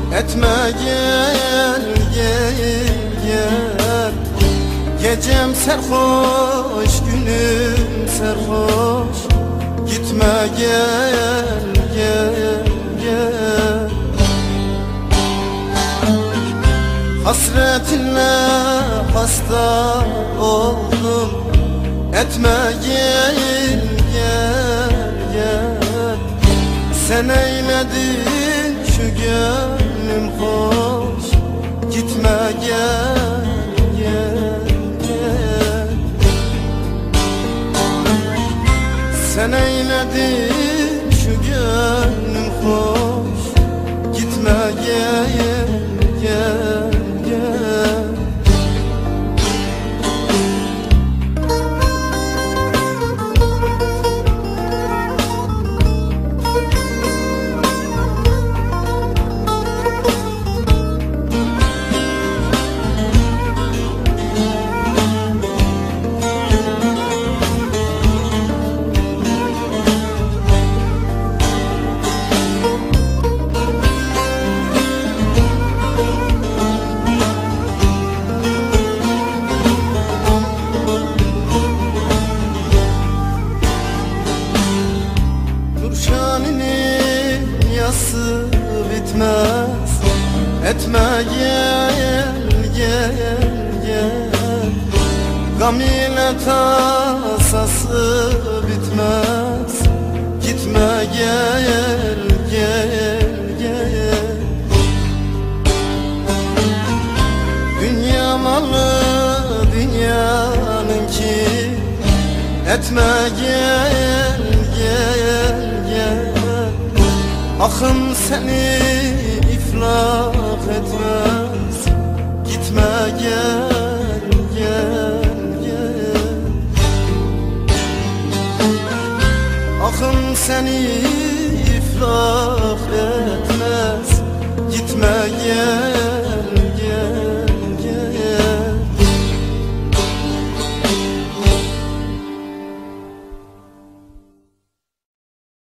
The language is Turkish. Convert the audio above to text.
Etme gel gel gel. Gecem serhoş, günüm serhoş. Gitme gel gel gel. Hasretinle hasta oldum. Etme gel gel gel. Sen eyledin şu gönlüm hoş. Gitme gel gel gel. Sen eyledin şu gönlüm hoş. Gitme gel gel gel. Nurşaninin yası bitmez. Etme gel gel gel. Gam ile tasası bitmez. Gitme gel gel gel. Dünya malı dünyanınki. Etme gel gel gel. Akım seni